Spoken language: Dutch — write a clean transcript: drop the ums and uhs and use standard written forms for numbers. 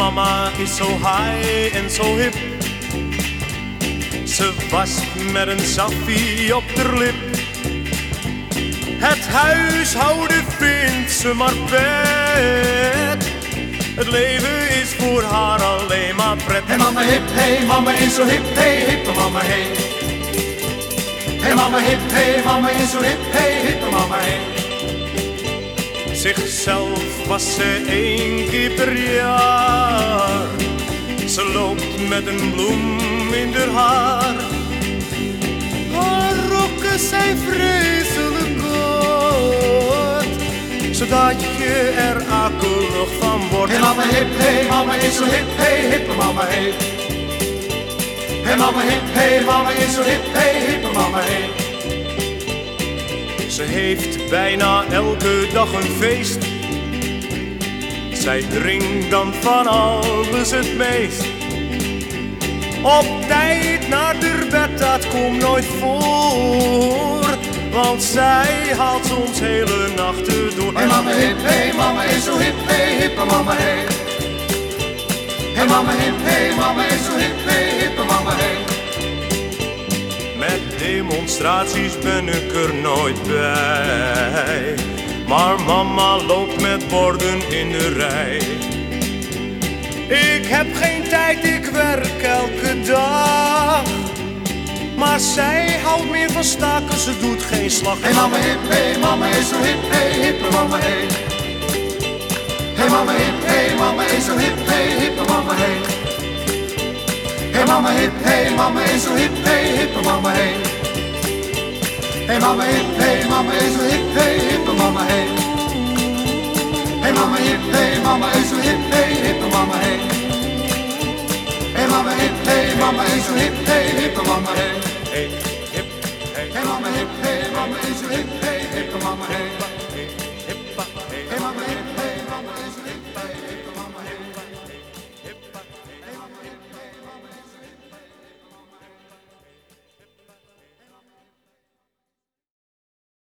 mama is zo high en zo hip. Ze was met een saffie op de lip. Het huishouden vindt ze maar pet. Het leven is voor haar alleen maar pret. Hey mama hip, hey mama is zo hip, hey hippe mama hey. Hey mama hip, hey mama is zo hip, hey hippe mama hey. Zichzelf was ze 1 keer per jaar. Ze loopt met een bloem in haar haar. Haar rokken zijn vreselijk kort, zodat je er akelig van wordt. Hey mama hip, hey mama is zo hip, hey hippe mama hey. Hey mama hip, hey mama is zo hip, hey hippe mama hey. Ze heeft bijna elke dag een feest. Zij drinkt dan van alles het meest. Op tijd naar de bed, dat komt nooit voor, want zij haalt soms hele nachten door. Hey mama hip, hey mama is zo hip, hey hippe mama hey. Hey mama hip, hey mama is zo hip, hey hippe mama hey. Met demonstraties ben ik er nooit bij, maar mama loopt met borden in de rij. Ik heb geen tijd, ik werk elke dag, maar zij houdt meer van staken, ze doet geen slag. Hey mama hip, hey mama is zo hip, hey hippe mama hey. Hey mama hip, hey mama is zo hip, hey hippe mama hey. Hey mama hip, hey mama is zo hip, hey hippe mama hey. Hey mama hip, hey mama is zo hip, hey hippe mama hey. Hey mama hip, hey mama is zo hip, hey hippe mama hey. Hey mama hip, hey mama is zo hip, hey hippe mama hey. Hey, hip, hey. Hey mama hip, hey mama is zo hip, hey hippe mama hey.